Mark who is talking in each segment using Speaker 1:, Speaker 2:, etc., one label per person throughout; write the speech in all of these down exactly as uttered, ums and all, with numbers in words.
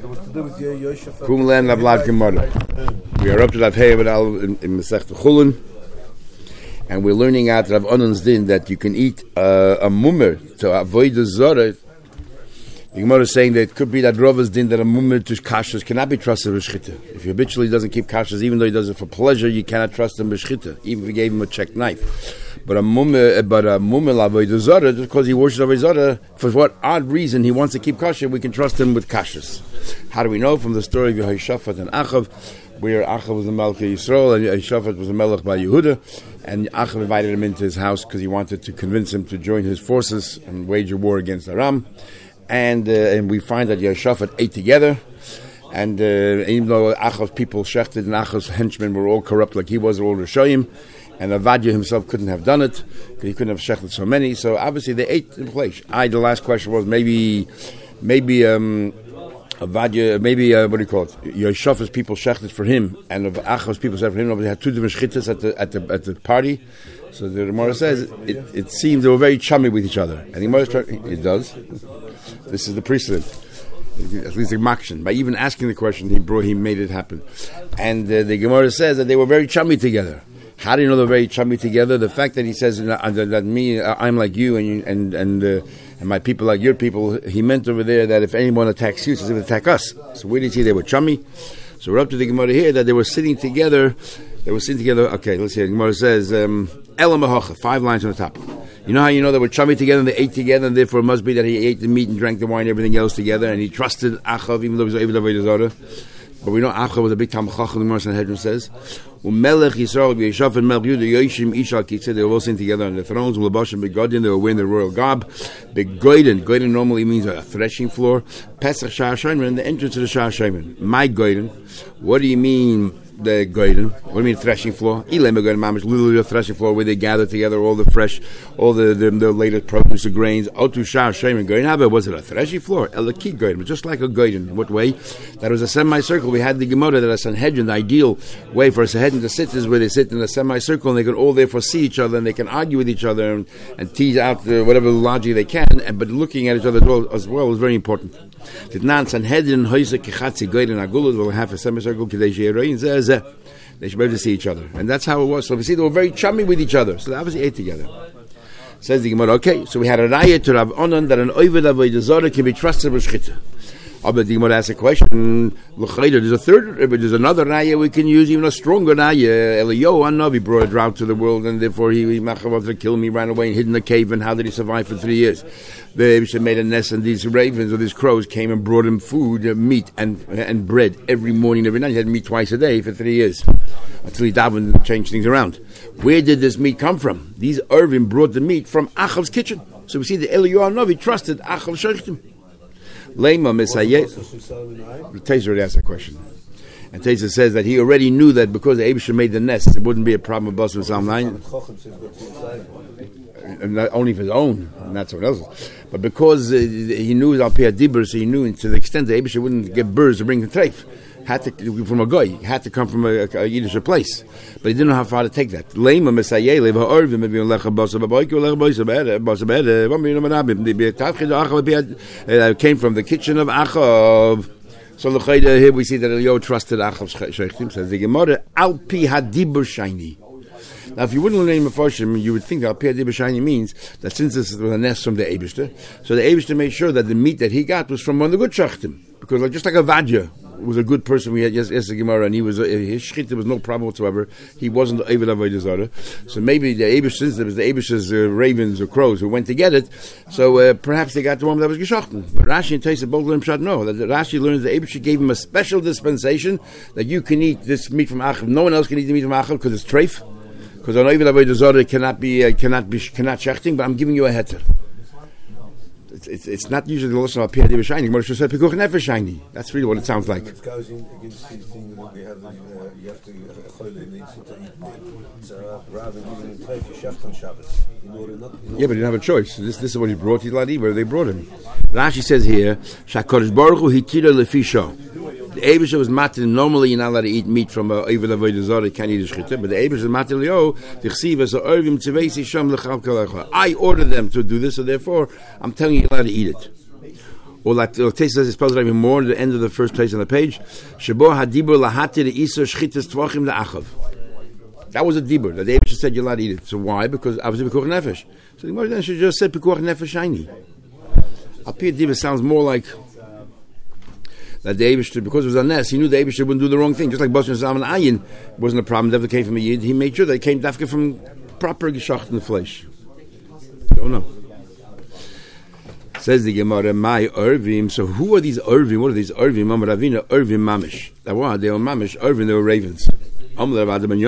Speaker 1: Kumlan Lablad Gemara. We are up to Rav Heibel in, in Masech Chulun, and we're learning out Rav Onan's din that you can eat uh, a mummer to avoid the zorah. The Gemara is saying that it could be that Rava's din that a mummer to kashas cannot be trusted with shchita. If he habitually doesn't keep kashas, even though he does it for pleasure, you cannot trust him with shchita, even if you gave him a check knife. But a mummer, but a mummer avoid zara, just because he worships avoid zara, for what odd reason he wants to keep kosher, we can trust him with kashas. How do we know? From the story of Yehoshaphat and Achav, where Achav was the Melech of Yisrael and Yehoshaphat was the Melech by Yehuda, and Achav invited him into his house because he wanted to convince him to join his forces and wage a war against Aram. And uh, and we find that Yehoshaphat ate together, and uh, even though Achav's people shechted and Achav's henchmen were all corrupt like he was, all Rishoyim, and Avadia himself couldn't have done it because he couldn't have shechted so many. So obviously they ate in place. I the last question was maybe maybe um, Avadia maybe uh, what do you call it? Yehoshaphat's people shechted for him, and Achav's people shechted for him. They had two different shchitas at the at the at the party. So the Gemara says it, it seemed they were very chummy with each other, and the Gemara it does. This is the precedent, at least the makshin. By even asking the question, he brought, he made it happen. And uh, the Gemara says that they were very chummy together. How do you know they're very chummy together? The fact that he says that, that me, I'm like you, and you, and and uh, and my people like your people. He meant over there that if anyone attacks you, it's as if they attack us. So where did he see they were chummy? So we're up to the Gemara here that they were sitting together. They were sitting together. Okay, let's see. The Gemara says, um, Elam Hacha, five lines on the top. You know how you know they were chummy together and they ate together, and therefore it must be that he ate the meat and drank the wine and everything else together, and he trusted Achav even though he was able to avoid his order. But we know Achav was a big Talmid Chacham. The Gemara Sanhedrin says, "Umelech Yisrael v'Yeshaf and Melech Yehuda Yoshim Ishak." He said they were all sitting together on the thrones. Ulabashim begodin, they were wearing the royal garb. Begoiden, goiden normally means a threshing floor. Pesach Shar Shaimen, the entrance to the Shar Shaimen. My goiden. What do you mean? The goiden, what do you mean threshing floor? Ilem goiden mamish, literally a threshing floor where they gather together all the fresh, all the the, the latest produce, the grains. Otu shar shemen goiden. How about was it a threshing floor? Elaki goiden, just like a goiden. In what way? That was a semicircle. We had the Gemara that a Sanhedrin, the ideal way for a Sanhedrin to sit is where they sit in a semicircle and they can all therefore see each other and they can argue with each other and, and tease out the, whatever logic they can. And but looking at each other as well, as well is very important. The nan Sanhedrin hoise kichatzi goiden agulus will have a semicircle kadei she'erein zeh. They should be able to see each other. And that's how it was. So we see they were very chummy with each other. So they obviously ate together. Says the Gemara, okay, so we had a raya to Rav Onan that an oived avodah zarah can be trusted with shchita. Oh, but the Gemara asks a question. There's a third, there's another raya we can use, even a stronger raya. Eliyahu Hanavi brought a drought to the world, and therefore he, he wanted to kill me, ran away and hid in a cave. And how did he survive for three years? The Eibusha made a nest, and these ravens or these crows came and brought him food, uh, meat and and bread every morning, every night. He had meat twice a day for three years until he davened and changed things around. Where did this meat come from? These Irvin brought the meat from Achav's kitchen. So we see that Eliyahu Hanavi trusted Achav Shechtim. Lema Messiah. Taser already asked that question. And Taser says that he already knew that because the Eibusha made the nest, it wouldn't be a problem with Basar Psalm nine. And not only for his own, not someone else's. But because uh, he knew Al Pei Dibur, so he knew to the extent that Eibusha wouldn't get birds to bring the treif. Had to from a guy, had to come from a, a, a Yiddish place, but he didn't know how far to take that. Lema Messiah, Leva Orvim, maybe Lecha Basa Baboik, Lecha Basa Bed, Basa Bed, It came from the kitchen of Achav. So L'chayda here we see that Eliyahu trusted Achav's Shechtim. Says the Gemara, Al Pi Hadibur Shiny. Now, if you wouldn't learn Mefarshim, you would think that Al Pi Hadibur Shiny means that since this was a nest from the Eibishter, so the Eibishter made sure that the meat that he got was from one of the good Shechtim, because like, just like a Vadya was a good person. We had yes, yes, the Gemara, and he was uh, his shchita there was no problem whatsoever. He wasn't the Eved Avodah Zarah. So maybe the Eibush, since there was the Eibush's uh, ravens or crows who went to get it, so uh, perhaps they got the one that was geschochten. But Rashi and Taisa both learned Pshat no. That Rashi learns that Eibush gave him a special dispensation that you can eat this meat from Achav. No one else can eat the meat from Achav because it's treif. Because on Eved Avodah Zarah cannot be uh, cannot be cannot shechting. But I'm giving you a heter. It's, it's, it's not usually the lesson of Pei Hadibur Shiny. Moshe should say Pekuch Nefesh Shiny. That's really what it sounds like.
Speaker 2: It goes in against the thing that we have. Uh, you have to choyle needs to eat. So rather than giving him treif, you shaft on Shabbos. In order not. In order
Speaker 1: yeah, but he didn't have a choice. This this is what he brought. He's allowed to eat where they brought him. Rashi says here, Shakadosh Baruch Hu hitira lefisha. The Eibusha was matir. Normally, you're not allowed to eat meat from a Eved Avodah Zarah. You can't eat a shchita. But the Eibusha is matir leo. Tichsiv as a ervim tzveisi sham lechal kalecha. I ordered them to do this, so therefore, I'm telling you, you're allowed to eat it. or like or Taisa says, it's spelled even more at the end of the first place on the page. Shebo hadibur lahati le'isur shchitas tvachim le'achav. That was a dibur. The Eibush said you're allowed to eat it. So why? Because I was a pikuach nefesh. So the Gemara then should just said pikuach nefesh shiny. Apir dibur sounds more like that the Eibush, because it was a nes, he knew the Eibush wouldn't do the wrong thing. Just like Boston Zaman Ayin wasn't a problem. That came from a yid. He made sure that it came dafka from proper geshacht in the flesh. Don't know. Says the Gemara, my Irvim. So who are these Irvim? What are these Irvim? Mama Ravina, Irvim Mamish. That were they were Mamish, Irvim, they were ravens. How do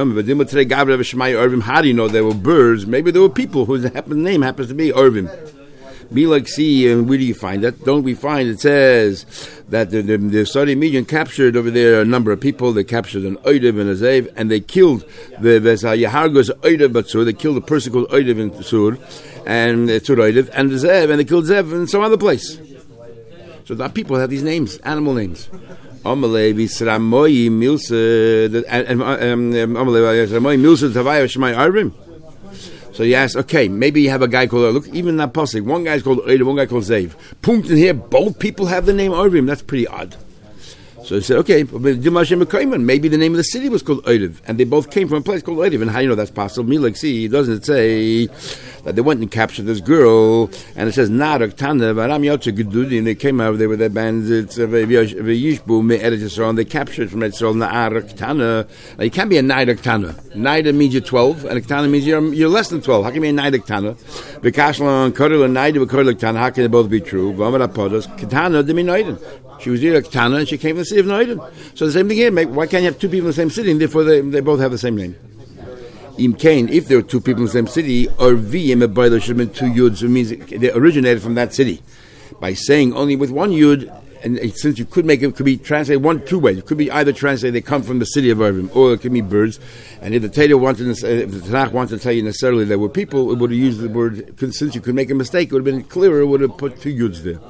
Speaker 1: you know they were birds? Maybe there were people whose name happens to be Irvim. Be like, see, and where do you find that? Don't we find it says that the, the, the Saudi Median captured over there a number of people. They captured an Oidev and a Zev, and they killed the Yahargos Oidev Batsur. They killed a person called Oidev in Sur, and uh, Sur Oidev, and the Zev, and they killed Zev in some other place. So that people have these names, animal names. Amalei Visramoyi Milsa, and Amalei Visramoyi Milsa Tavaya Shemai Arvim. So you ask, okay, maybe you have a guy called, look, even that pasuk, one guy's called Oidev, one guy called Zev. Punkt in here, both people have the name Arvim. That's pretty odd. So he said, okay, maybe the name of the city was called Oidev, and they both came from a place called Oidev. And how do you know that's possible? Me like, see, doesn't it say that they went and captured this girl, and it says Narak Tana, Varam Yotze Gedudi, and they came out there with their bandits of Yishbu, Me Eretz Yisrael, and they captured from Eretz Yisrael Narak Tana. Now, you can't be a Narak Tana. Naida means you're twelve, and Tana means you're, you're less than twelve. How can you be a Narak Tana? V'kashlan Korel and Naida V'korel Tana, how can they both be true? V'amar Apodos, Ketana Demi Noiden. She was either Tana, and she came from the city of Noiden. So the same thing here. Why can't you have two people in the same city, and therefore they, they both have the same name? Im Kain, if there were two people in the same city, or V, should have been two yuds, it means they originated from that city. By saying only with one yud, and since you could make it, could be translated one, two ways. It could be either translated they come from the city of Irvim, or it could be birds. And if the Torah wanted, if the Tanakh wanted to tell you necessarily there were people, it would have used the word, since you could make a mistake, it would have been clearer, it would have put two yuds there.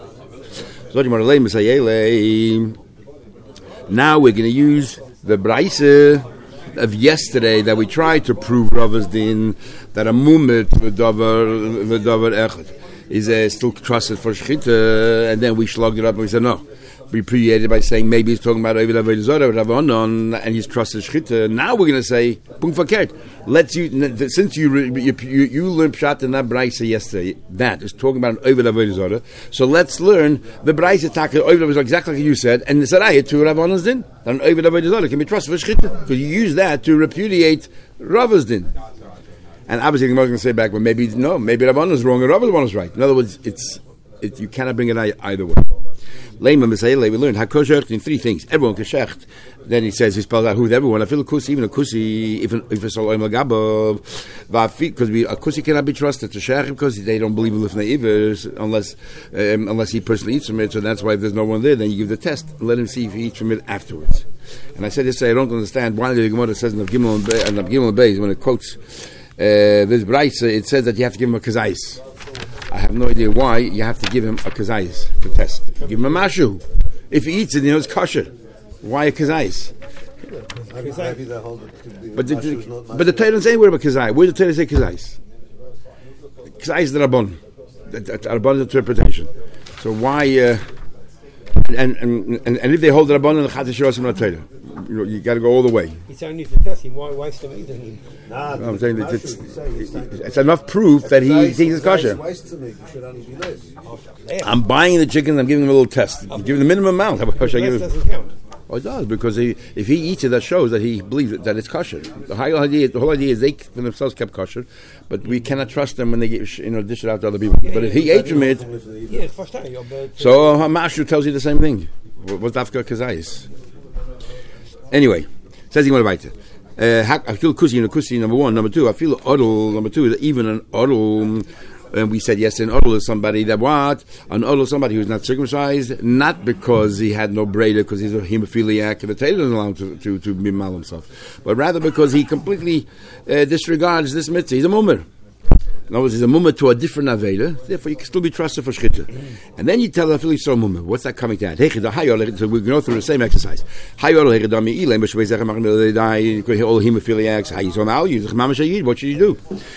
Speaker 1: Now we're going to use the Braise of yesterday that we tried to prove Rav's din that a mumit v'davar v'davar echad is uh, still trusted for shchita, and then we slugged it up and we said no. We previated by saying maybe he's talking about Ovid Avodah Zarah, Ravonon, and he's trusted shchita. Now we're going to say punkt fakert. Let's you since you you you, you learned pshat in that brayse yesterday. That is talking about Ovid Avodah Zarah. So let's learn the brayse taka Ovid Avodah Zarah exactly like you said, and the sarayah to Ravonon's din. That Ovid Avodah Zarah can be trusted for shchita because you use that to repudiate Rava's din. And obviously the Gemara is going to say back, well, maybe no, maybe Ravon is wrong and Ravon is right. In other words, it's it, you cannot bring it either way. Leima Misayele, we learned Hakoshecht in three things. Everyone Keshecht. Then he says he spells out who's everyone. I feel a kusi, even a kusi, even if it's all Lagabo, because we a kusi cannot be trusted to Shech because they don't believe in Lifnei Ivers unless um, unless he personally eats from it. So that's why if there's no one there, then you give the test and let him see if he eats from it afterwards. And I said yesterday, I don't understand why the Gemara says in Gimel and Beis, and Gimel and Beis when it quotes uh, this Braise, it says that you have to give him a kazais. I have no idea why you have to give him a kazais to test. Give him a mashu. If he eats it, you know it's kosher. Why a kazais? But the, the, but the Torah doesn't say anywhere about kazais. Where does the Torah say kazais? Kazais is the Rabban. The Rabban's interpretation. So why? Uh, and, and and and if they hold the Rabban and the Chatash Rosim on the Torah, you know, you got to go all the way.
Speaker 3: It's only for testing. Why waste them eating?
Speaker 2: Nah,
Speaker 1: no, I'm saying that it's, it's, it's enough proof that he thinks it's kosher. I'm buying the chicken. I'm giving him a little test. I'm giving the minimum amount. How much I give him? Oh, it does, because he, if he eats it, that shows that he believes it, that it's kosher. The whole idea, the whole idea is they for themselves kept kosher, but we cannot trust them when they get, you know, dish it out to other people. Yeah, but if he ate from it,
Speaker 3: yeah,
Speaker 1: so uh, Mashu tells you the same thing. What's Dafka Kazayis? Anyway, says he went weiter. I feel kusi, you know, kusi number one, number two. I feel odol number two. Even an odol. And we said yesterday, an odol is somebody that what? An odol is somebody who's not circumcised, not because he had no breda, because he's a hemophiliac, and the Torah doesn't allow him to, to, to be mal himself, but rather because he completely uh, disregards this mitzvah. He's a mummer. In other words, he's a mumma to a different aveda, therefore you can still be trusted for shchita. And then you tell the Philly so mumma. What's that coming to that? So we go through the same exercise. What should you do?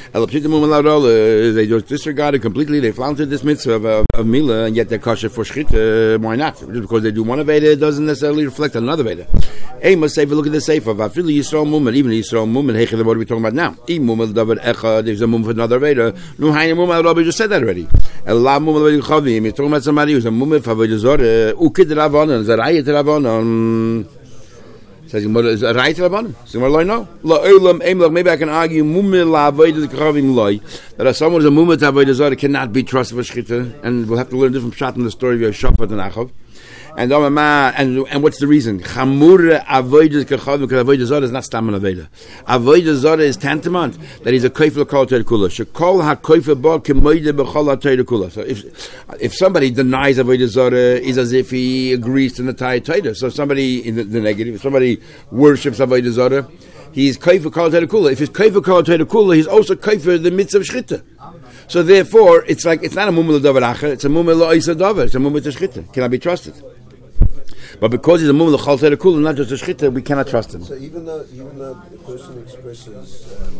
Speaker 1: They just disregarded completely, they flouted this mitzvah of, of, of Mila, and yet they're kosher for shchita. Why not? Just because they do one aveda, it doesn't necessarily reflect on another aveda. Hey, must say, look at the sefer. Even Yisrael mumma, what are we talking about now? There's a mumma for another aveda. No, Rabbi just said that already. Allah mumma you're talking about somebody who's a mumma for avodah zarah. Ukid Ravanan, Zarayat Ravanan. Says is a right Ravanan. So what do I know? La olam aim. Maybe I can argue mumma la avodah kavim loy that someone who's a mumma to avodah zarah cannot be trusted for shchita, and we'll have to learn different shot in the story of Shaphat and Achav. And and and what's the reason? Chamura avodah kachavim because avodah zarah is not stam an avodah. Avodah zarah is tantamount that he's a kofer kol teir kula. Shekol hakofer ba kemoide b'chol teir kula. So if if somebody denies avodah zarah, is as if he agrees to the entire teir. So somebody in the, the negative, if somebody worships avodah zarah, he's kofer kol teir kula. If he's kofer kol teir kula, he's also kofer the mitzvah of shchita. So therefore, it's like it's not a mumma l'davar acher, it's a mumma l'oisa davar, it's a mumma to shchita. Cannot be trusted. But because he's a mumma l'chal teir kula, not just a shchita, we cannot trust him.
Speaker 2: So even though even though the person expresses um,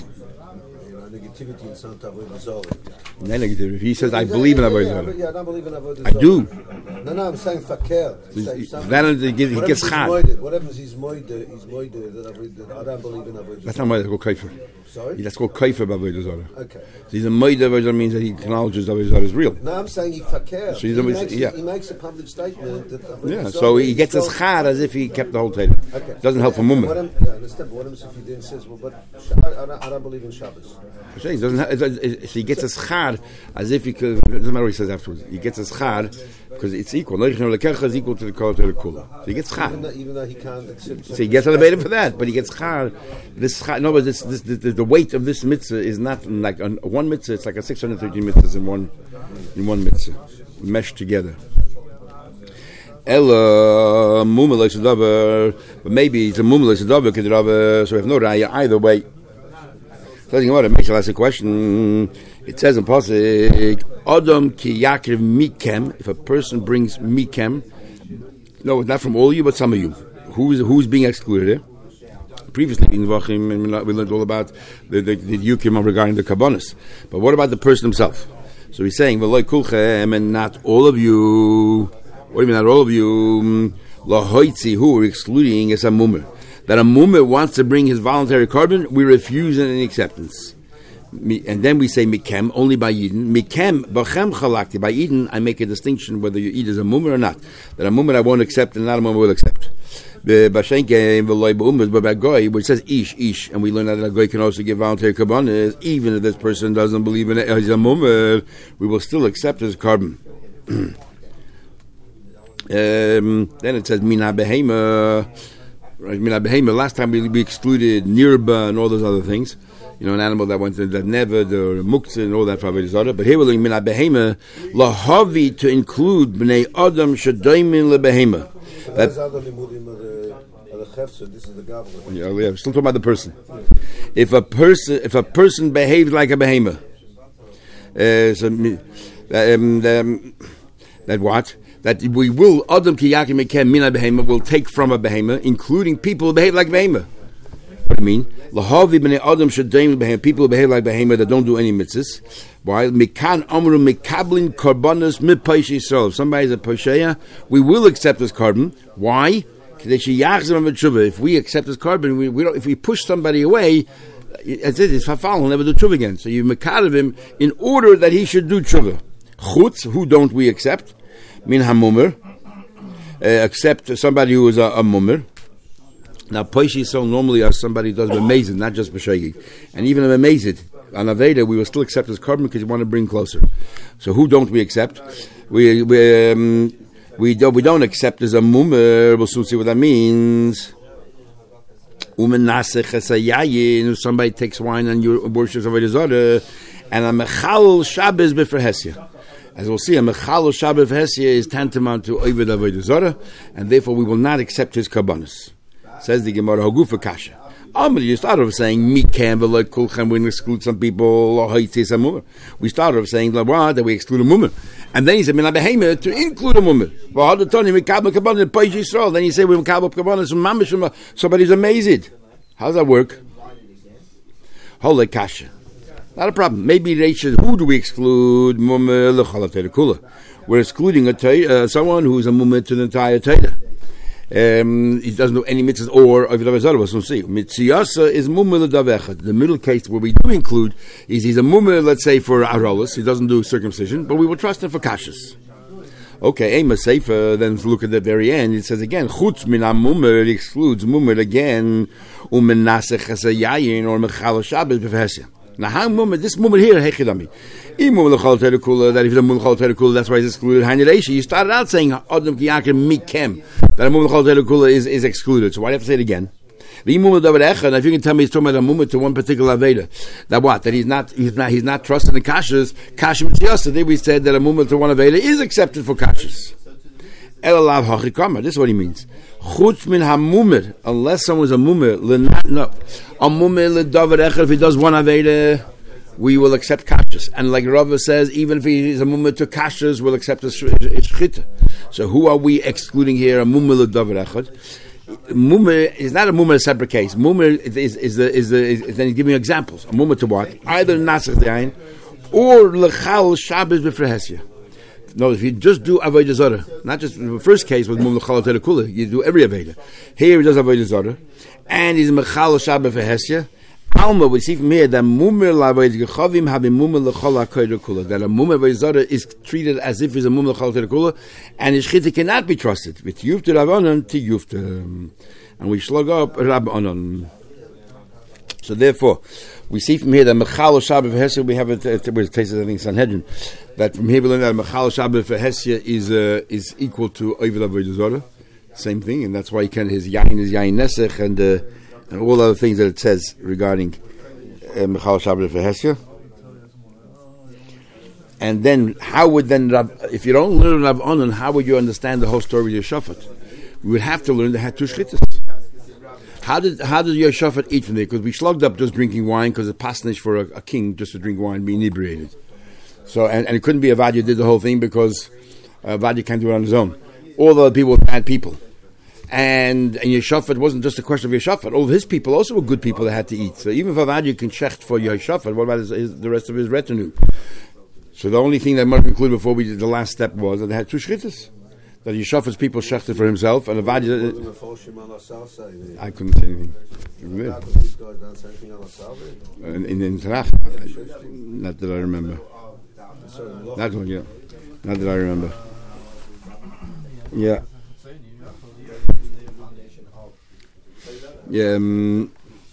Speaker 2: you know, negativity in some avodah zarah.
Speaker 1: No negativity. He says, "I believe in avodah zarah."
Speaker 2: Yeah, I don't believe in avodah zarah.
Speaker 1: I do.
Speaker 2: No, no, I'm saying faker.
Speaker 1: Then he gets chad.
Speaker 2: What happens? He's moide. He's moide that I don't believe in avodah zarah.
Speaker 1: That's not moide. That's called kaifer.
Speaker 2: Sorry?
Speaker 1: That's called kaifer by avodah zarah.
Speaker 2: Okay.
Speaker 1: So he's a moide avodah zarah means that he acknowledges avodah zarah is real.
Speaker 2: No, I'm saying he faker. So
Speaker 1: he,
Speaker 2: he, makes,
Speaker 1: yeah.
Speaker 2: he makes a public statement that avodah
Speaker 1: yeah.
Speaker 2: zarah.
Speaker 1: So he gets his chad as if he kept the whole Torah.
Speaker 2: Okay.
Speaker 1: Doesn't help for mumma.
Speaker 2: What I'm, yeah, I understand. But what happens if he then says, "Well, but I, I, don't, I don't believe in Shabbos."
Speaker 1: I'm saying, doesn't have, it, it, it, he gets his chad as if he could. It doesn't matter what he says afterwards. He gets his chad because it's equal. Noichnu lekecha is equal to the kol to the kula. So he gets chad.
Speaker 2: Even though, even though he can't accept.
Speaker 1: So he gets elevated for that, but he gets chad. This chad. No, but this, this, this, the, the weight of this mitzvah is not like on one mitzvah. It's like a six hundred thirteen mitzvahs in one in one mitzvah meshed together. Ella mumma leishadavar, but maybe it's a mumma leishadavar kedrava. So we have no raya either way. Telling about it makes us ask a question. It says in pasuk, Adam ki yakriv mikem. If a person brings mikem, no, not from all of you, but some of you. Who's who's being excluded here? Previously in Vachim, we learned all about the the, the yukim regarding the kabbanis. But what about the person himself? So he's saying, "V'loy kulchem," and not all of you. What do you mean, not all of you? Lahoitzi, who we're excluding is a mummer. That a mummer wants to bring his voluntary carbon, we refuse any acceptance. And then we say mikem, only by Yidden. Mikem, bachem chalakti. By Yidden, I make a distinction whether you eat as a mummer or not. That a mummer I won't accept and not a mummer will accept. But by goy, which says ish, ish, and we learn that a goy can also give voluntary carbon, even if this person doesn't believe in it as a mummer, we will still accept his carbon. um, then it says mina behema. Right, mina behema. Last time we, we excluded nirba and all those other things. You know, an animal that went to that never the muktzah and all that for avodah zarah. But here we're learning mina behema lahavi to include bnei adam shadaimin lebehema. That
Speaker 2: this is the government.
Speaker 1: Yeah, yeah, we're still talking about the person. If a person, if a person behaves like a behema, uh, so, um, um, that what? That we will adam ki yakim mekem mina behema will take from a behema, including people who behave like behema. What do you mean? Lahavi bnei adam shadaim behema, people who behave like behema that don't do any mitzvahs. While mikan amru mikablin karbanos mipaish Yisrael. If somebody's a posheya, we will accept this carbon. Why? If we accept this carbon, we, we don't, if we push somebody away, it's it's fafal, he'll never do tshuva again. So you mekarev him in order that he should do tshuva. Chutz, who don't we accept? Min hamummer, uh, accept somebody who is a, a mummer. Now, Paishi so normally as somebody who does b'mezid, not just b'shegi. And even a b'mezid, on Aveda, we will still accept his carbon because we want to bring closer. So who don't we accept? We we um, we don't we don't accept as a mummer. We'll soon see what that means. If somebody takes wine and you worships Avodah Zarah, and a mechal Shabbos b'ferhesia. As we'll see, a mechal Shabbos b'ferhesia is tantamount to Oved Avodah Zarah, and therefore we will not accept his karbanos. Says the Gemara Hagufa Kasha. Um, you started off saying Mikam v'lo kulchem, we exclude some people, or haitis a mummer. We started off saying that we exclude a mummer. And then he said, Minabehema, to include a mummer. Then he said, we mekabel kabanas from mamish, somebody's amazed. How does that work? Holy kasha. Not a problem. Maybe they should, who do we exclude? Mummer l'chalatei kula. We're excluding a uh, someone who's a mummer to the entire Torah. Um, he doesn't do any mitzvahs or we'll see. Mitziyasa is mummer l'davechad. The middle case where we do include is he's a mummer, let's say, for arolos. He doesn't do circumcision, but we will trust him for kashas. Okay, Ema Sefer, then look at the very end. It says again, chutz min ha-mummer, it excludes mummer again, u'men nasech hasayayin or mechal Shabbos b'vehesya. Now, how mummer, this mummer here, hechidami. That if the mummer kula, that's why it's excluded. You started out saying Adam kiyakim mikem, that a mummer kula is is excluded. So why do you have to say it again? If you can tell me he's talking about a mummer to one particular aveda, that what? That he's not he's not he's not trusting the kashas. Kashim tziyasa. Today we said that a mummer to one aveda is accepted for kashas. Elalav hachikama. This is what he means. Chutz min ha-mummer, unless someone's a mummer, no, a mummer l'davar echad. If he does one aveda, we will accept kashas. And like Rava says, even if he is a mummer to kashas, we'll accept his shchita. So who are we excluding here? A mummer l'davar echad. Mummer is not a mummer, a separate case. Mummer is, is, is the is the is, then he's giving examples. A mummer to what? Either nasach dayin or lechal Shabbos b'frehesya. No, if you just do avodah zarah, not just the first case with mum l'chal kula, you do every avodah. Here he does avodah zarah, and he's mechal Shabbos b'frehesya. Alma, we see from here that mummer l'avodah gechavim have mummer l'chal kula. That a mummer avodah zarah is treated as if he's a mummer l'chal kula, and his chita cannot be trusted. With yufta rabbanon to yufta, and we slug up rabbanon. So therefore, we see from here that mechal Shabbos b'frehesya, we have it. Uh, we're tasted I think Sanhedrin. That from here we learn that mechal Shabbos b'frehesya is uh, is equal to oived avodah zarah. Same thing, and that's why he can his yain is yain nesech and. Uh, And all other things that it says regarding Mechal Shabbos b'frehesya. And then, how would then, if you don't learn Rav Onan, how would you understand the whole story of Yoshafat? We would have to learn they had two shchitas. How did how did Yoshafat eat from there? Because we slugged up just drinking wine because it's pasnish for a, a king just to drink wine, be inebriated. So and, and it couldn't be Avadia did the whole thing because uh, Avadia can't do it on his own. All the other people were bad people. And and Yoshafat wasn't just a question of Yoshafat. All of his people also were good people that had to eat. So even if Avadia can shecht for Yoshafat, what about his, his, the rest of his retinue? So the only thing that might conclude before we did the last step was that they had two shchitas. That Yeshafat's people shechted for himself, and Avadia. I couldn't say anything. In, in, in Tanakh, not that I remember. Not one, yeah. Not that I remember. Yeah. Yeah. Um,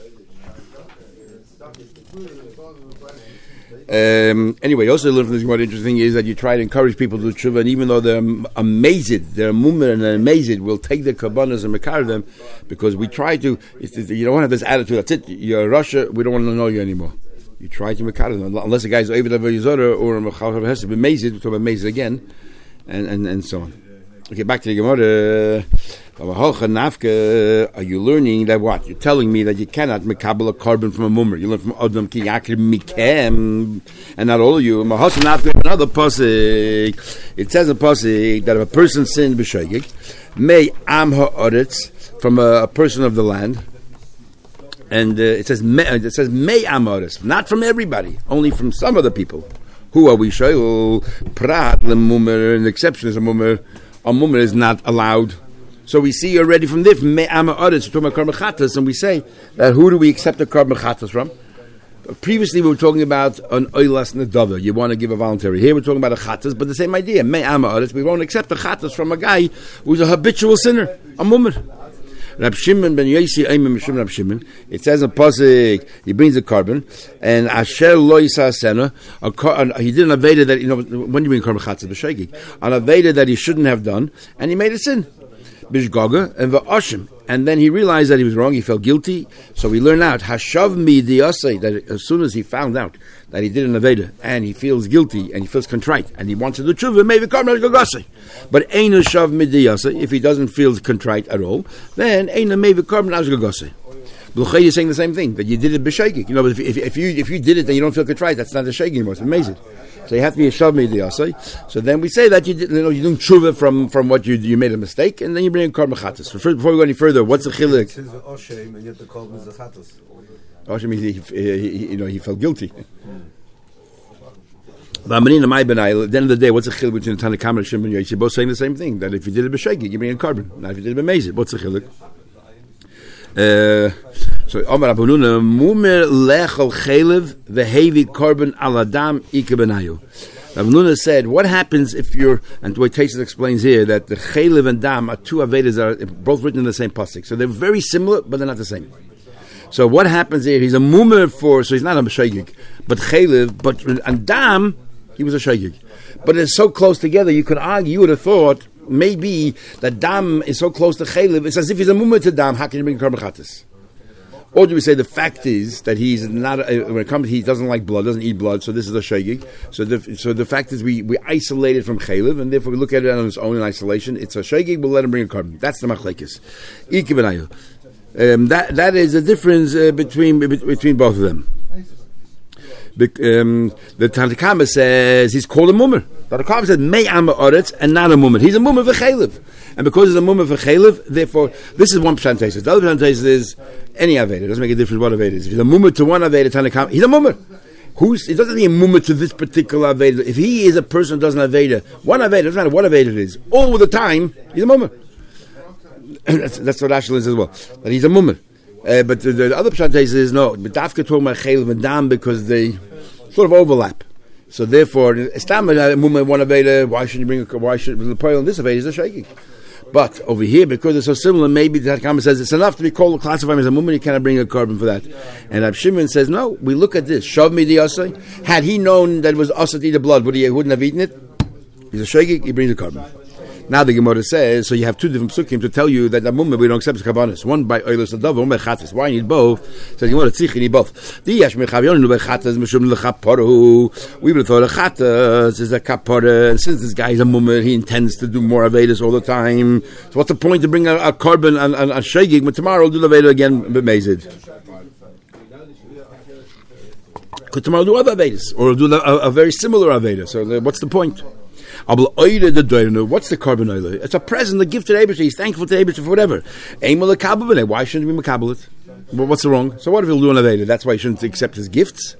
Speaker 1: Um, anyway, also learn from this, what interesting is that you try to encourage people to do tshuva, and even though they're amazed, they're mummer and they're amazed, we'll take the kabbanas and makar them, because we try to, you don't want to have this attitude, that's it, you're Russia, we don't want to know you anymore. You try to makar them, unless the guy's over the Yizora or a Mechal has to be amazed, we'll talk about amazed again, and, and, and so on. Okay, back to the Gemara. Are you learning that what? You're telling me that you cannot mekabel a carbon from a mummer. You learn from Adam ki yakrim mikem, and not all of you. Another pasuk. It says a pasuk that if a person sinned b'shogeg, may am ha'aretz, from a, a person of the land, and uh, it says may, it says may am ha'aretz, not from everybody, only from some of the people. Who are we? Shoyl prat le mummer. An exception is a mummer. A mummer is not allowed. So we see already from this, me ama oretz, we're talking about carbon chatas, and we say that who do we accept the carbon chatas from? Previously we were talking about an oilas nedava. You want to give a voluntary. Here we're talking about a chatas, but the same idea. Me ama oretz, we won't accept the chatas from a guy who's a habitual sinner, a mummer. Rab Shimon ben Yosi, Aimim Shimon Rab Shimon. It says in pasuk, he brings the carbon, and Asher lo yisa sena. He did an aveda that, you know, when do you mean carbon chatas b'shogeg? An aveda that he shouldn't have done, and he made a sin. Bishgaga and va'ashim, and then he realized that he was wrong. He felt guilty, so we learn out hashav mi diyasei, that as soon as he found out that he did an aveda and he feels guilty and he feels contrite and he wants to do tshuva, maybe karma gagase. But ein hashav mi diyasei, if he doesn't feel contrite at all, then ein maybe karma gagase. B'l'chayr is saying the same thing, that you did it b'shegig. You know, but if, if, if you if you did it and you don't feel contrite, that's not a shegig anymore. It's amazing. So you have to be a shav midiyasai. So then we say that you did, you know, you doing tshuva from from what you you made a mistake, and then you bring a korban chatas. So first, before we go any further, what's the chiluk?
Speaker 2: It says Oshem, and yet the korban is the chatas.
Speaker 1: Oshem means he, he, he, you know, he felt guilty. But at the end of the day, what's the chiluk between the Tanakh and Shimon? You're both saying the same thing, that if you did it b'shegig, you bring a korban. Now if you did it b'mezid, what's the chiluk? Uh, so Omar Abununa Mumer lechol chelev vehevi korban aladam ikebenayu. Abununa said, what happens if you're, and the way Taisus explains here, that the chelev and dam are two avedas that are both written in the same pasuk. So they're very similar, but they're not the same. So what happens here? He's a mumer for, so he's not a shegig, but chelev, but and dam, he was a shegig. But it's so close together, you could argue, you would have thought, maybe that dam is so close to chelev, it's as if he's a mumma to dam. How can you bring korban chatas? Or do we say the fact is that he's not, uh, when it comes, he doesn't like blood, doesn't eat blood, so this is a shegig. So the so the fact is we we isolate it from chelev, and therefore we look at it on its own in isolation. It's a shegig, we'll let him bring a korban. That's the machlekes. Um, that that is the difference uh, between between both of them. Um, the Tanakh says he's called a mummer. The Tanakh said mei amma oretz and not a mummer. He's a mummer v'chelev, and because he's a mummer v'chelev, therefore this is one pshat tesis. The other pshat tesis is any aveda. It doesn't make a difference what aveda is. If he's a mummer to one aveda, Tanakh, he's a mummer. Who's it doesn't mean a mummer to this particular aveda. If he is a person who doesn't aveda, one aveda doesn't matter what aveda it is. All the time he's a mummer. that's, that's what Ashel is as well. That he's a mummer. Uh, but the, the other pshat is no. But dafka talking about chelev and dam because they sort of overlap. So therefore, estam mumma one aveda. Why shouldn't you bring a? Why should the point on this aveda is a shaking? But over here, because they're so similar, maybe the Tanakh says it's enough to be called classified as a mumma. You cannot bring a korban for that. And Rab Shimon says no. We look at this. Shav midiyasai. Had he known that it was asa to eat the blood, would he wouldn't have eaten it? He's a shaking. He brings a korban. Now the Gemara says, so you have two different psukim to tell you that the mumma we don't accept the kabbanis. One by oilus adav, one by chatas. Why you need both? Says Gemara tzich, you need both. The yash mechavion by chatas mishum lechaporu. We would have thought a chatas is a kapara. And since this guy is a mumma, he intends to do more avedis all the time. So what's the point to bring a, a korban and a shegig? But tomorrow we'll do the aveda again b'mezid. Could tomorrow do other avedis or do a, a very similar aveda? So the, what's the point? What's the korban oile? It's a present, a gift to the Eibusha. He's thankful to the Eibusha for whatever. Why shouldn't we makabel it? Well, what's the wrong? So what if he'll do an aveda? That's why he shouldn't accept his gifts.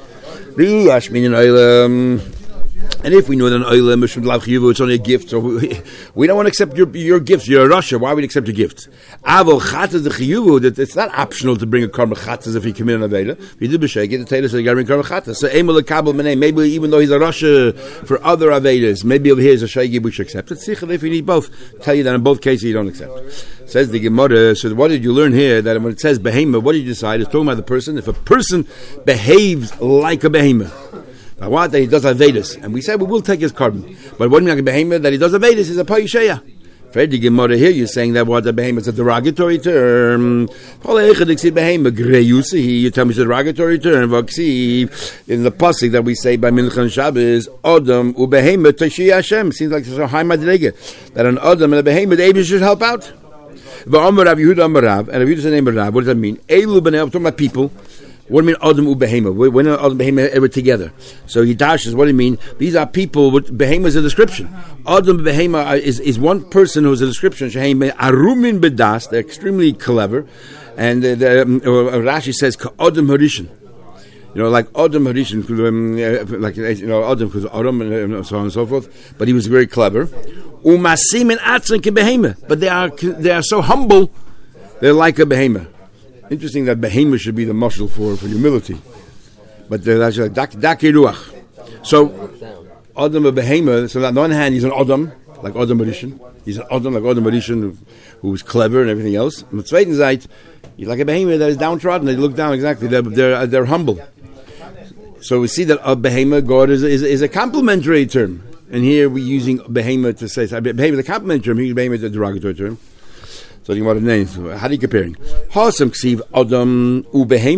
Speaker 1: And if we know that an oile it's only a gift, so we, we don't want to accept your your gifts. You're a Russia. Why would we accept your gifts? That it's not optional to bring a korban chatas if he committed an aveda. If he did b'sheged, the Taylor said you got to bring korban chatas. So emel lekabel menei. Maybe even though he's a Russia for other avedas, maybe over here is a shegi we should accept it. Sichel if you need both, tell you that in both cases you don't accept. Says the Gemara. So what did you learn here? That when it says behema, what did you decide? It's talking about the person. If a person behaves like a behema. I want that he does Avedis, and we said we will take his korban. But what do you mean behemoth that he does Avedis is a Payisheya. Freddy Gemara here, you're saying that what the behemoth is a derogatory term. You tell me it's a derogatory term. In the pasuk that we say by Mincha Shabbos, Adam ubehemoth Tashi Hashem. Seems like it's a high madrega that an Adam and a behemoth the should help out. V'Amar Rav Yehuda Amar Rav, and Rav Yehuda is the name of Rav. What does that mean? Elu b'nei, I'm talking about people. What do you mean Adam u Behema? When are Adam and Behema ever together? So he dashes, what do you mean? These are people, with Behema is a description. Adam and Behema is, is one person who's a description. Arumin bedas, they're extremely clever. And uh, the, um, Rashi says, Adam Harishan. You know, like Adam Harishan, um, like, you know, Adam, because Adam and so on and so forth. But he was very clever. Umasim and Atzan ke Behema. But they are, they are so humble, they're like a Behema. Interesting that behemoth should be the muscle for, for humility, but that's like daki ruach. So Adam a behemoth. So on the one hand, he's an Adam like Adam Marishan. He's an Adam like Adam Marishan who, who is clever and everything else. On the zweiten Seite, he's like a behemoth that is downtrodden. They look down exactly. They're they're, they're humble. So we see that a behemoth God is is, is a complimentary term, and here we're using behemoth to say behemoth a complimentary term. He's behemoth a derogatory term. So you want to name? How are you comparing? Hasam ksiv Adam u behema.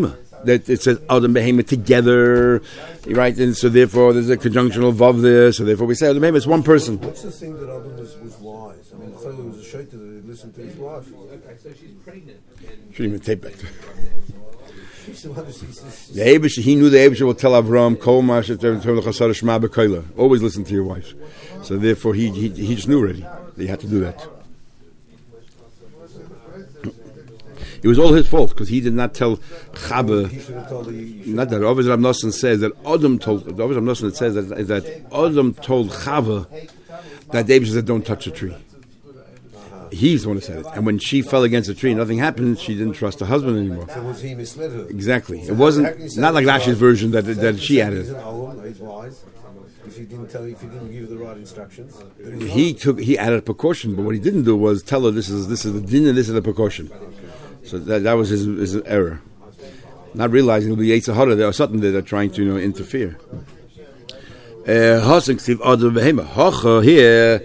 Speaker 1: that it says Adam Behema together, right? And so therefore there's a conjunctional vav there. So therefore we say Adam Behema is one person.
Speaker 2: What's the thing that Adam was, was wise? I mean, the fellow was a shaita that he listened to his wife.
Speaker 4: So she's pregnant.
Speaker 1: Shouldn't even tape it. The Eibush, he knew the Eibush will tell Avram, Kol Mash, always listen to your wife. So therefore he, he he just knew already that he had to do that. It was all his fault because he did not tell Chava. Not that Ovid Rab Nosson says that Adam told. Ovid Rab Nosson says that that Adam told Chava that David said, "Don't touch the tree." He's the one who said it. And when she fell against the tree, nothing happened. She didn't trust her husband anymore.
Speaker 2: So was he misled her?
Speaker 1: Exactly. It wasn't not like Rashi's version that that she added.
Speaker 2: He's wise. If he didn't tell, if he didn't give the right instructions,
Speaker 1: he took he added a precaution. But what he didn't do was tell her this is this is the din and this is the precaution. So that, that was his, his error. Not realizing it'll be Yetzer Hara there or something that are trying to, you know, interfere. Uh, here,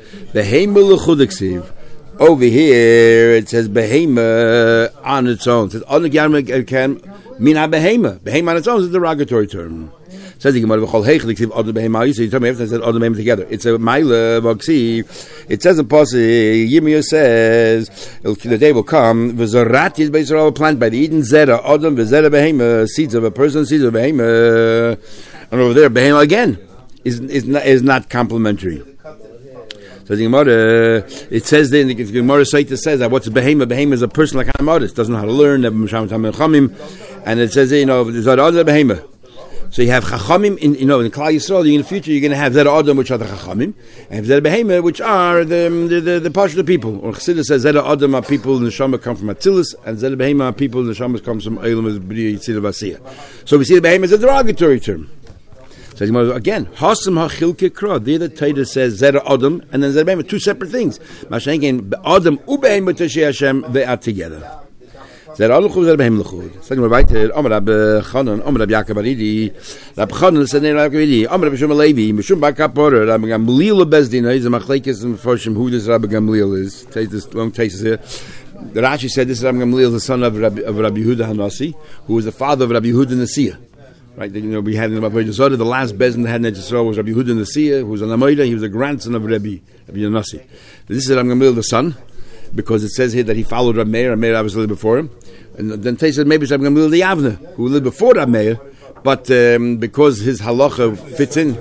Speaker 1: over here it says behema on its own. It says on the Yarmuk can mean a behema. Behema on its own is a derogatory term. Says the Gemara v'chol heichel ksiv other behema. So you tell me everything said other behema together. It's a ma'ila v'ksiv. It says in Pasuk Yirmiyah says the day will come v'zorat is based on plant by the Eden zera adam v'zera behema, seeds of a person, seeds of a behema. And over there behema again is is not, is not complementary. So the Gemara, it says then the Gemara Saita says that what's a behema? Behema is a person like an artist, doesn't know how to learn, and it says you know there's other behema. So you have chachamim in you know in Klal Yisrael. In the future, you're going to have zera adam, which are the chachamim, and zera behema, which are the the the, the partial people. Or Chassidus says zera adam are people in the Neshama come from Atzilus, and zera behema are people in the Neshama comes from Eilam as B'riya Yitzir Vasiyah. So we see the behema is a derogatory term. So again, Hasam HaChilke Kra. There the Torah says Zera Adam and then Zera Behema, two separate things. Mashenken Adam uBehema Tashei Hashem, they are together. Zera Adam L'chud, Zera Behema L'chud. So we're weiter. Amar Rab Chanan, Amar Rab Yaakov Aridi, Rab Chanan said Rab Yaakov Aridi, Amar Rab Shmuel Levi, Mishum Bar Kapora, Rab Gamliel Bezdina. He's a machlekes and Mephoshim who this Rab Gamliel is. Take this long taste here. The Rashi said this is Rab Gamliel, the son of Rabbi, of Rabbi Yehuda Hanasi, who was the father of Rabbi Yehuda Nasiya. Right, you know, we had in the Avodah the last bezin that had in Yisrael was Rabbi Yehuda Nasiya, who was an Amoida. He was a grandson of Rabbi Rabbi Yonasi. This is Rabbi Gamliel the son, because it says here that he followed Rabbi Meir. Rabbi Meir obviously lived before him, and then they said maybe it's Rabbi Gamliel the Yavne, who lived before Rabbi Meir, but um, because his halacha fits in,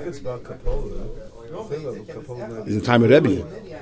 Speaker 1: in the time of Rabbi.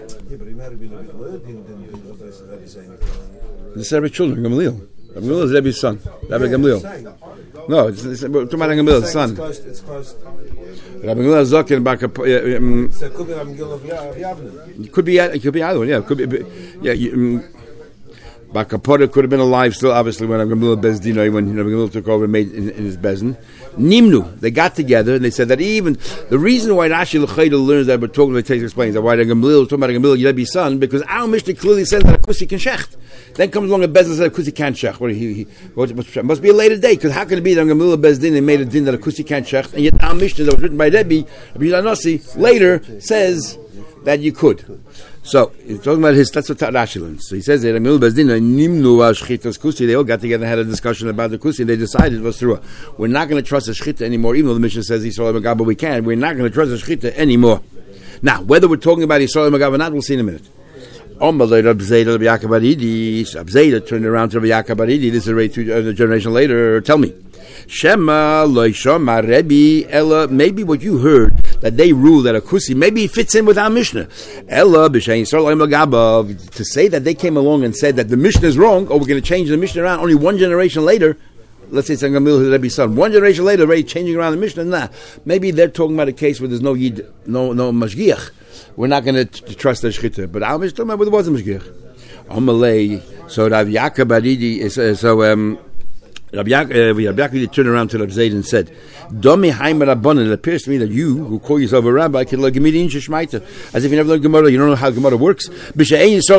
Speaker 1: The seven children, Gamliel. Rabbi Gamliel is Rabbi's son. Rabbi Gamliel. No, it's, it's, it's Rabbi Gamliel's son.
Speaker 2: It's close.
Speaker 1: Rabbi Gamliel Zokin back up. Um,
Speaker 2: So it could be Rabbi Gamliel of Yavne.
Speaker 1: It could be. It could be either one. Yeah, it could be. Yeah, you, um, Bakapora could have been alive still, obviously, when Rabbi Gamliel Bezdino, when Rabbi Gamliel took over and made in, in his bezin. Nimnu, they got together and they said that even the reason why Rashi L'chayda learns that we're talking about Teis explains that why Rabbi Gamliel talking about Rabbi Gamliel Rebbe's son, because our Mishnah clearly says that a kusi can shecht. Then comes along a bezin and says a kusi can't shecht. What he, he what, what, must be a later day, because how can it be that Rabbi Gamliel Bezdin and made a din that a kusi can't shecht, and yet our Mishnah that was written by Rebbe, Rabbi Yonasi, later says that you could. So he's talking about his. That's what Rashi learns. So he says that they all got together and had a discussion about the kusi. And they decided it was through. We're not going to trust a shchita anymore, even though the Mishnah says Yisrael Magav, but we can. We're not going to trust a shchita anymore. Now, whether we're talking about Yisrael Magav or not, we'll see in a minute. Abzeda turned around to Rabbi Yaakov Aridi. This is already two uh, generation later. Tell me. Shema loishama Rebbe Ella. Maybe what you heard that they rule that a kusi maybe it fits in with our Mishnah. Ella b'shein Yisrael Magav. To say that they came along and said that the Mishnah is wrong, or we're going to change the Mishnah around. Only one generation later, let's say it's Gamliel Rebbe's son. One generation later, already changing around the Mishnah. Nah, maybe they're talking about a case where there's no yid, no no mashgiach. We're not going to trust the shchita, but our Mishnah talking about where there was a mashgiach. Amalei. So Rav Yaakov Aridi is uh, so. Um, Rabbi Yaakov turned around to Rabbi Zayd and said, Domi Haim Rabbanan, it appears to me that you, who call yourself a rabbi, can learn Gemara in Shishmaita. As if you never learned Gemara, you don't know how Gemara works. If, if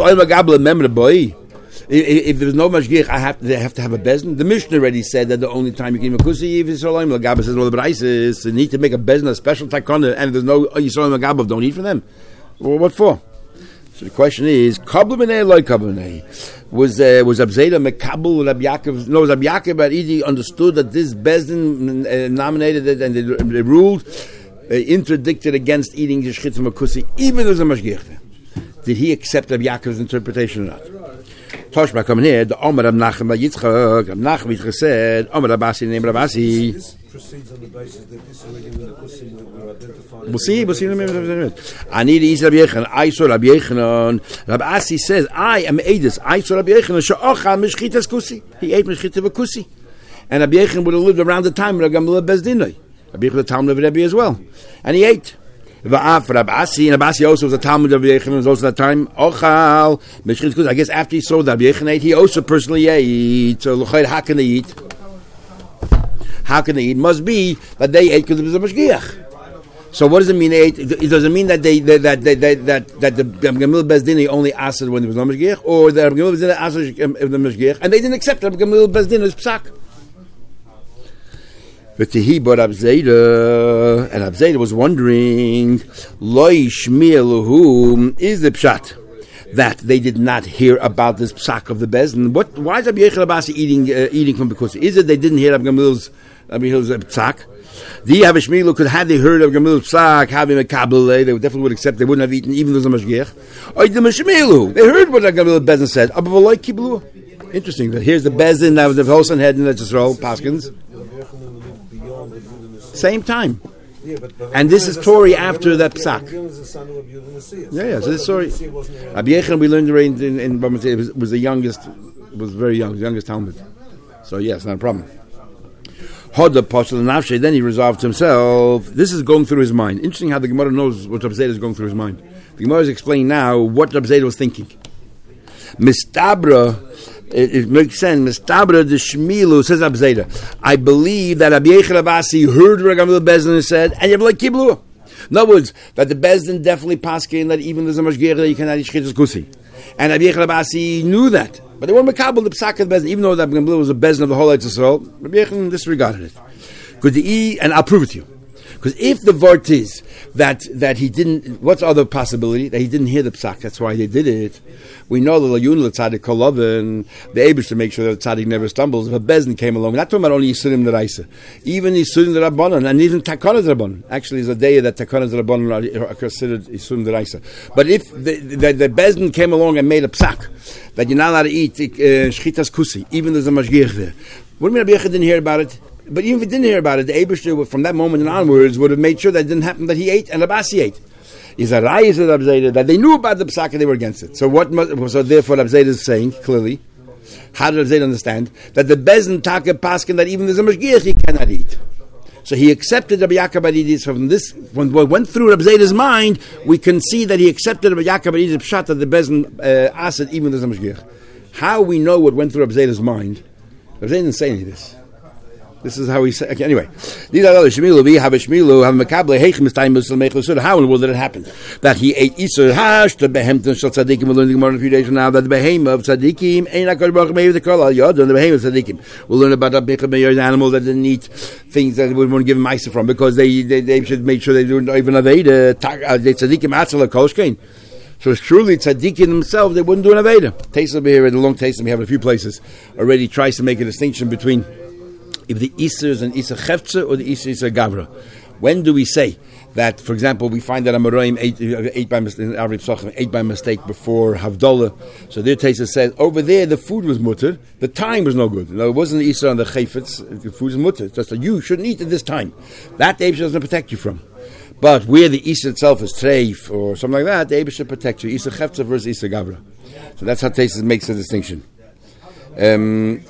Speaker 1: there's no mashgiach, I have to, they have to have a bezin. The Mishnah already said that the only time you can give a kusi, if Yisrael Magaba says, well, the B'rais is, you need to make a bezin, a special taikona, and if there's no Yisrael Magaba, don't eat for them. Well, what for? So the question is, Kabul b'nei, loy Kabul b'nei. Was uh, was Abzeda Mekabel Rabbi Yaakov? No, Rabbi Yaakov Bar Idi understood that this Bezdin uh, nominated it and they, they ruled, uh, interdicted against eating the shchita makusi, even as a mashgiach. Did he accept Rabbi Yaakov's interpretation or not? Toshma coming here, the Omer Rab Nachman Bar Yitzchak, Rab Nachman Yitzchak said, Omer Rabasi named Rabasi.
Speaker 2: This proceeds on the basis that this already in the kusim that we're identifying.
Speaker 1: We'll see, we'll see in a minute. I need to eat Rabbi Yechanan. I saw Rabbi Yechanan. Rabbi Asi says, I am Edis. I saw Rabbi Yechanan. She'ocha mishchitas kusi. He ate mishchita v'kusi. And Rabbi Yechanan would have lived around the time of Rabbi Gamliel Bezdinai. Rabbi Yechanan was a Talmud of Rabbi as well. And he ate. Va'af Rabbi Asi. And Rabbi Asi also was a Talmud of Rabbi Yechanan. Was also that time. Ochal mishchitas kusi. I guess after he saw that Rabbi Yechanan ate, he also personally ate. So, how can they eat? How can they eat? Must be that they ate because it was a mashgiach. So what does it mean? They ate? It doesn't mean that they that that that that, that, that the Gamliel Bezdinai only asked when there was no mashgiach, or the Gamliel Bezdinai asked the mashgiach, and they didn't accept Gamliel Bezdinai's psak. V'tihi bar Abzeda, and Abzeda was wondering, Loi shmi'eluhu, is the pshat that they did not hear about this psak of the Bezdin? What? Why is Rabbi Yechel Abasi eating uh, eating from because? Is it they didn't hear Rabbi Gamliel's Rabbi Gamliel's psak? The Havishmilu could had they heard of Gamliel's psak, having a kabel, they definitely would accept. They wouldn't have eaten even though it was a mashgiach. Or the Mishmilu, they heard what Gamliel Bezdin said. Interesting. But here's the Bezdin that was the Hosan head in the Yisrael Paskins. Same time.
Speaker 2: Yeah, but, but
Speaker 1: and this is Tori after that psak.
Speaker 2: Yeah,
Speaker 1: yeah. So this story, Rabbi Yechon, we learned in in, in was, was the youngest, was very young, the youngest Talmud. So yes, not a problem. Hoda Pasal Nafshe. Then he resolved to himself. This is going through his mind. Interesting how the Gemara knows what Rabbi Zeda is going through his mind. The Gemara is explaining now what Rabbi Zeda was thinking. Mistabra. It, it makes sense. Mistabra the Shmilu says Rabbi Zeda. I believe that Rabbi Yechon Abasi heard what Gamliel Bezdin said, and you have like Kiblu. In other words, that the Bezdin definitely paskin that even there's a mashgiach that you cannot eat shchitas kusi, and Rabbi Yechon Abasi knew that, but they weren't makabel the psak of the Bezdin, even though that Gamliel was a Bezdin of the whole Eretz Yisrael. Rabbi Yechon disregarded it. Could the e and I'll prove it to you. Because if the vart is that that he didn't, what's the other possibility? That he didn't hear the psak, that's why they did it. We know the Layun L'Tzadik Kolovin, the Abish to make sure that the Tzadik never stumbles. If a Bezdin came along, not talking about only Yisurim D'Raisa, even Yisurim D'Rabbanan, and even Takana D'Rabbanan. Actually, there's a day that Takana D'Rabbanan are considered Yisurim D'Raisa. But if the, the, the Bezdin came along and made a psak, that you're not allowed to eat uh, Shchitas Kusi, even there's a Mashgiach there, what do you mean Rabbi Yechon didn't hear about it? But even if he didn't hear about it, the Eibishter, from that moment and onwards, would have made sure that it didn't happen that he ate and Abasi ate. Is a rayis of Abzeda that they knew about the psak and they were against it. So what? Must, so therefore, Abzeda is saying clearly. How did Abzeda understand that the Bezdin taka paskin that even there's a mashgiach he cannot eat? So he accepted Rabbi Yaakov Bar Idi. From this, when what went through Abzeda's mind, we can see that he accepted Rabbi Yaakov Bar Idi's pshat that the Bezdin uh, asked even there's a mashgiach. How we know what went through Abzeda's mind? Abzeda didn't say any of this. This is how he said. Okay, anyway, these are other shmilu. We have a shmilu. Have a makabel. Heichem is time muslim mechlusur. How in the world did it happen that he ate iser hash the behemten shel tzadikim? We'll learn the Gemara in a few days from now that the behem of tzadikim ain't not going to be able to call al yod. The behem of tzadikim. We'll learn about the behem animal that didn't eat things that we wouldn't give him iser from because they, they they should make sure they don't even aveda. The tzadikim atzal kolshkein. So it's truly tzaddikim themselves, they wouldn't do an aveda. Taste will be here at a long taste, and we have a few places already tries to make a distinction between if the Isser is an Isser Chefze or the Isser is a Gavra. When do we say that, for example, we find that Amoraim ate, ate by mistake, ate by mistake before Havdalah? So their taste says, over there the food was mutter, the time was no good. No, it wasn't the Isser on the Chayfetz, the food was mutter. It's just that you shouldn't eat at this time. That the Eibush doesn't protect you from. But where the Isser itself is treif or something like that, the Eibush should protect you. Isser Chefze versus Isser Gavra. So that's how Taste makes the distinction. Um,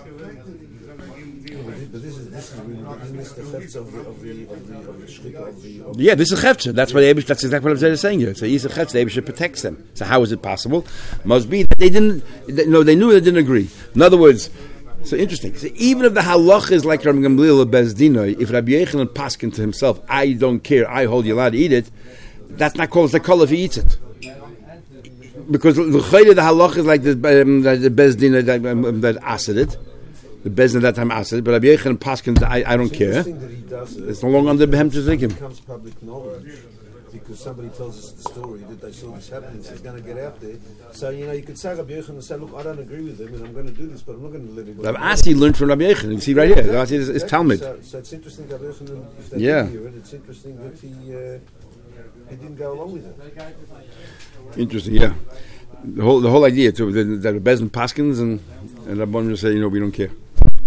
Speaker 1: Yeah, this is chefza. That's what Eibush. That's exactly what I'm saying here. So he's a chefza. Eibush protects them. So how is it possible? Must be that they didn't. They, no, they knew they didn't agree. In other words, so interesting. So even if the halach is like Rabbi Gamliel Bezdinoi, if Rabbi Yechanan paskin to himself, I don't care. I hold you allowed to eat it. That's not called the kol if he eats it. Because the chayre the halach is like the um, the Bezdinoi that, um, that asked it. The Bezdin at that time asked it, but Rabbi Yechon Paskin, I, I don't care. It's no longer under Behem Tzadikim.
Speaker 2: It becomes public knowledge because somebody tells us the story that they saw this happening, so he's going to get out there. So, you know, you could say Rabbi Yochanan and say, look, I don't agree with him and I'm going to do this, but I'm not going to let him.
Speaker 1: Rabbi Asi learned from Rabbi Yochanan. You see right here, Rabbi Asi is, is Talmud.
Speaker 2: So, so it's interesting, Rabbi Yochanan, if they
Speaker 1: yeah.
Speaker 2: didn't hear it, it's interesting that he, uh, he didn't go along with it.
Speaker 1: Interesting, yeah. The whole the whole idea too that the Beis Din Paskins and and Rabban just say, you know, we don't care.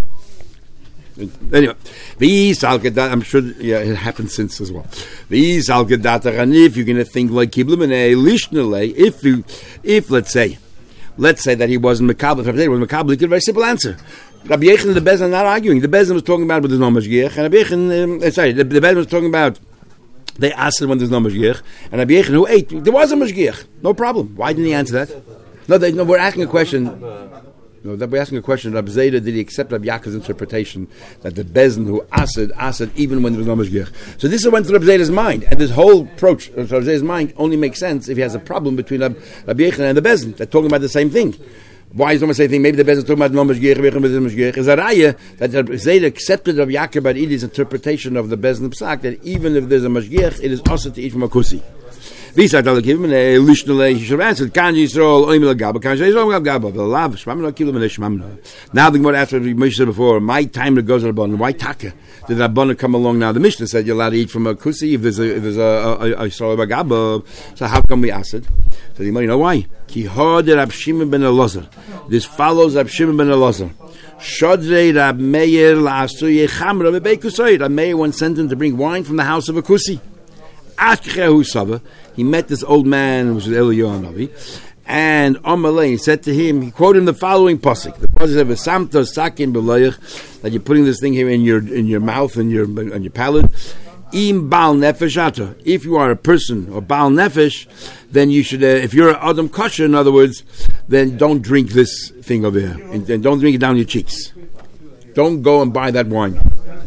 Speaker 1: Anyway, these al gedat, I'm sure, yeah, it happened since as well. These al gedat if you're going to think like Kiblim and a Lishnale, if you, if let's say, let's say that he wasn't Makabel, if he was Makabel, he could have a very simple answer. Rabbi Yechon and the Beis Din are not arguing. The Beis Din was talking about with his no mashgiach, and Rabbi Yechon, um, sorry, the, the Beis Din was talking about they asked him when there's no mashgiach, and Rabbi Yechon who ate, there was a mashgiach, no problem. Why didn't he answer that? No, they, no, we're asking a question. No, we're asking a question. Rabbi Zayda, did he accept Rabbi Yaakov's interpretation that the Beis Din who asked, asked even when there was no mashgiach? So this is what went through Rabbi Zayda's mind, and this whole approach of Rabbi Zayda's mind only makes sense if he has a problem between Rabbi Yechon and the Beis Din. They're talking about the same thing. Why is someone saying thing? Maybe the Beis Din is talking about no mashgiach, Rabbi Yechon with the mashgiach. Is a raya that Rabbi Zayda accepted Rabbi Yaakov Bar Idi's interpretation of the Beis Din Psak that even if there's a mashgiach, it is also to eat from a kusi. This I tell him, he should have answered, Kan Yisrael, Oimel Gabba, Kan Yisrael Gabba, the Lav, Shmamna, Kilim, and Shmamna. Now the Gemara after the Mishnah said before, my time to go to Rabbanan, why Taka? Did Rabbanan come along now? The Mishnah said you're allowed to eat from a kusi if there's a, if there's a, a, Yisrael Gabba. So how come we asked it? So the Gemara, you know why? Ki Hod Rab Shimon ben Elazar. This follows Rab Shimon ben Elazar. Shodrei Rab Meir la'asuye chamra bebekusay. Rab Meir once sent him to bring wine from the house of a kusi. Ashkehu Sava. He met this old man, which was Eliyahu Navi, and Amalei, he said to him, he quoted him the following pasuk. The pasuk says, "V'samta sakin b'loyach," that you're putting this thing here in your in your mouth and your on your palate. Im bal nefesh ata. If you are a person or bal nefesh, then you should. Uh, if you're an adam kosher, in other words, then don't drink this thing over here, and, and don't drink it down your cheeks. Don't go and buy that wine.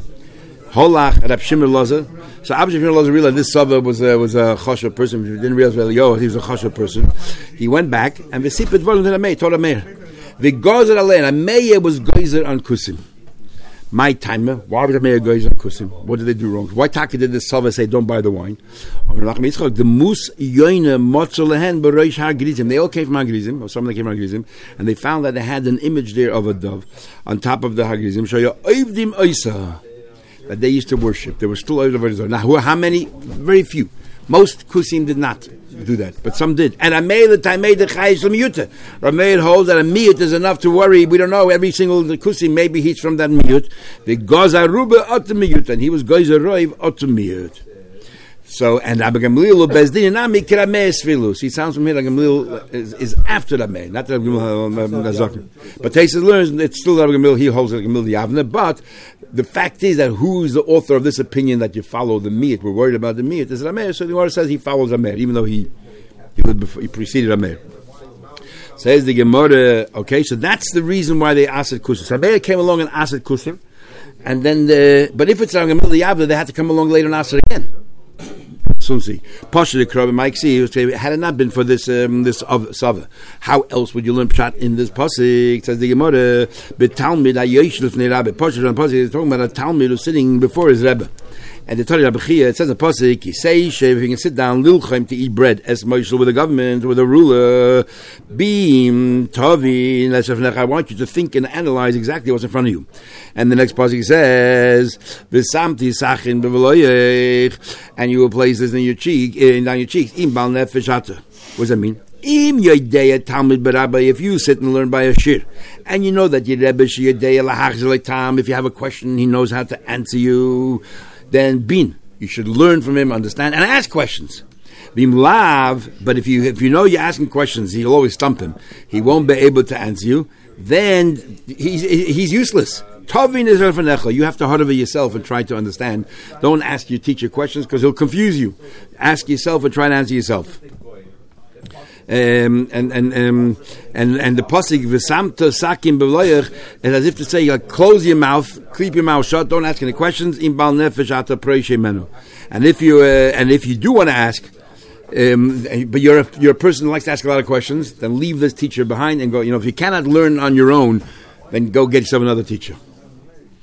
Speaker 1: Holach Rab Shimon Elazar. So Abba Shimon Elazar realized this Sava was a, was a choshev person. He didn't realize really, oh, he was a choshev person. He went back and v'sipet volun to Amei, told Amei. V'gozer alein, Amei was gozer on kusim. My timer, why was Amei gozer on kusim? What did they do wrong? Why Taka did this Sava say, don't buy the wine? The mus yoyne motzel lehen b'roish har grizim. They all came from har grizim, or some of them came from har grizim, and they found that they had an image there of a dove on top of the har grizim. Shoya oivdim oisa. That they used to worship. There were still others of it. Now, how many? Very few. Most kusim did not do that, but some did. And Amei the time made the chayis l'miyuta. Ramei holds that a miyut is enough to worry. We don't know every single kusim. Maybe he's from that miyut. The goza ruba otam miyut, and he was goza roiv otam miyut. So, and Abba Gamliel Beis Din nami kiramei svilus. He sounds from here like Gamliel is, is after Ramei, not that Gamliel. But Taisus learns it's still Abba Gamliel. He holds like Gamliel the Avner. But the fact is that who is the author of this opinion that you follow the miyut? We're worried about the miyut. Is Ramei? So the Gemara says he follows Ramei, even though he he, lived before, he preceded Ramei. Says the Gemara. Okay, so that's the reason why they asked kusim. Ramei came along and asked kusim, and then the, but if it's Abba Gamliel the Avner, they had to come along later and ask it again. Sunsi. Pasha the Krab Mike see had it not been for this um, this of Sava, how else would you learn pshat in this pasuk? Says the Gemara, "Bet Talmud ayoshlut ne'Rabbe." Pasha and pasuk is talking about a Talmud who's sitting before his Rebbe, and the Torah Rabbi Chia, it says in pasuk, "He says if you can sit down lilchaim to eat bread as Moshe with a government with a ruler, beam tavi." I want you to think and analyze exactly what's in front of you. And the next pasuk says, "V'samti sachin b'veloyech," and you will place this in your cheek, in down your cheeks. Im bal nefesh ata. What does that mean? Im yodeya talmud b'rabbi. If you sit and learn by a shir, and you know that your rebbe yodeya lahachzei tam. If you have a question, he knows how to answer you. Then bin, you should learn from him, understand, and ask questions. Bim lav. But if you if you know you're asking questions, he'll always stump him. He won't be able to answer you. Then he's he's useless. Tovin is elfanecha. You have to huddle yourself and try to understand. Don't ask your teacher questions because he'll confuse you. Ask yourself and try to answer yourself. Um, and and um, and and the pasuk v'samta sakim b'loyach is as if to say, like, close your mouth, keep your mouth shut, don't ask any questions. Im bal nefesh ata proishe menu. And if you uh, and if you do want to ask, um, but you're a, you're a person who likes to ask a lot of questions, then leave this teacher behind and go. You know, if you cannot learn on your own, then go get yourself another teacher.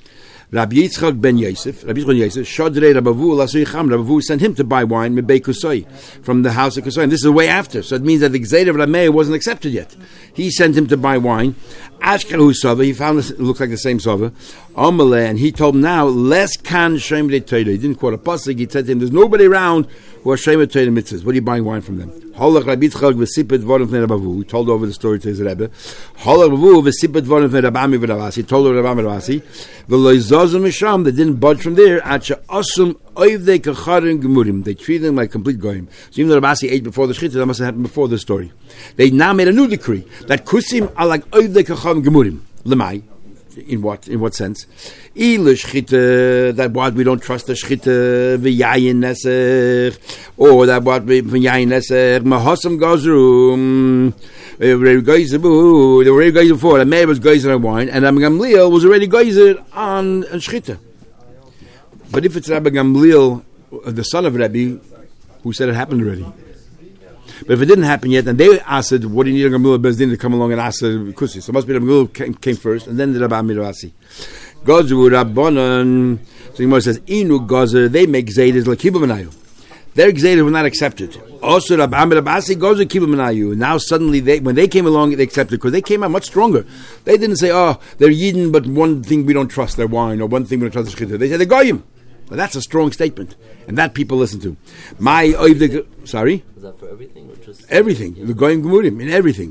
Speaker 1: Rabbi Yitzchak ben Yosef, Rabbi Yitzchak ben Yosef, Shodrei Rabavu Lasui Cham. Rabavu sent him to buy wine Mebei Kusoi from the house of Kusoi. And this is way after, so it means that the Gzeir of Rameh wasn't accepted yet. He sent him to buy wine. Ashkahu Sava, he found this, it looked like the same Sava. Omele, and he told him now, less kan Shem He didn't quote a pasuk. He said to him, there's nobody around who are Shem Torah mitzvahs. What are you buying wine from them? Holach Rabbi Yitzchak v'sipet dvorim fnei Rabavu. He told over the story to his Rebbe. Holach Rabavu v'sipet dvorim fnei Rabami v'Ravasi. He told over Rabami v'Ravasi. V'lo yizozum misham. They didn't budge from there. Acha osum oivdei kacharim gemurim. They treated them like complete goyim. So even though Rabasi ate before the shchita, that must have happened before the story. They now made a new decree that kusim are like oivdei kacharim gemurim. Lemai. In what in what sense? That what we don't trust the shchita v'yayin neser, or that what we v'yayin neser mahosam gazrum. They were geyser before. The mayor was geyser on wine, and Rabbi Gamliel was already geyser on, on shchita. But if it's Rabbi Gamliel, the son of Rabbi, who said it happened already. But if it didn't happen yet, and they asked, what do you need a Gamliel Bezdin to come along and ask the Kusi? So it must be Rabbi Gamliel came, came first, and then the Rabbi Miravasi. Gozu Rabbanon. So Gemara says, Inu Gozer, they make Zaydas like Kibbutz Menayu. Their Zaydas were not accepted. Also Rabbi Miravasi Gozer Kibbutz Menayu. Now suddenly, they, when they came along, they accepted, because they came out much stronger. They didn't say, oh, they're Yidden, but one thing we don't trust, their wine, or one thing we don't trust, their Shchita. They said, they're Goyim. Now that's a strong statement, and that people listen to. My oivde, sorry,
Speaker 4: is that for everything or just
Speaker 1: everything? The goyim gemurim in everything.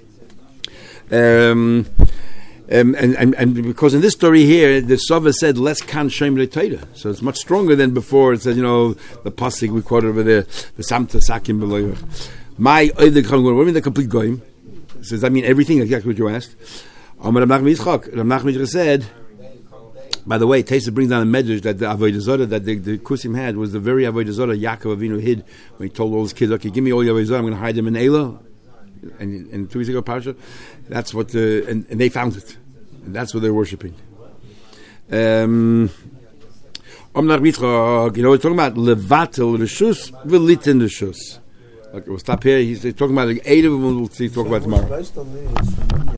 Speaker 1: Um, um, and, and and because in this story here, the Sova said less kan shem le'Torah, so it's much stronger than before. It says, you know, the pasuk we quoted over there, the samta sakim below. My oivde gemurim. What do you mean the complete goyim? Does that mean everything? Exactly what you asked. Amar Rav Nachman Yitzchak. Rav Nachman Yitzchak said. By the way, Tesa brings down a medrash that the Avodah Zarah that the, the Kusim had was the very Avodah Zarah Yaakov Avinu hid when he told all his kids, okay, give me all your Avodah Zarah, I'm going to hide them in Elah. And, and two weeks ago, Parsha, that's what the, and, and they found it. And that's what they're worshipping. Um, you know, we're talking about Levatel Rishus, Velitin Rishus. Okay, we'll stop here. He's talking about the eight of them, we'll see, talk about tomorrow.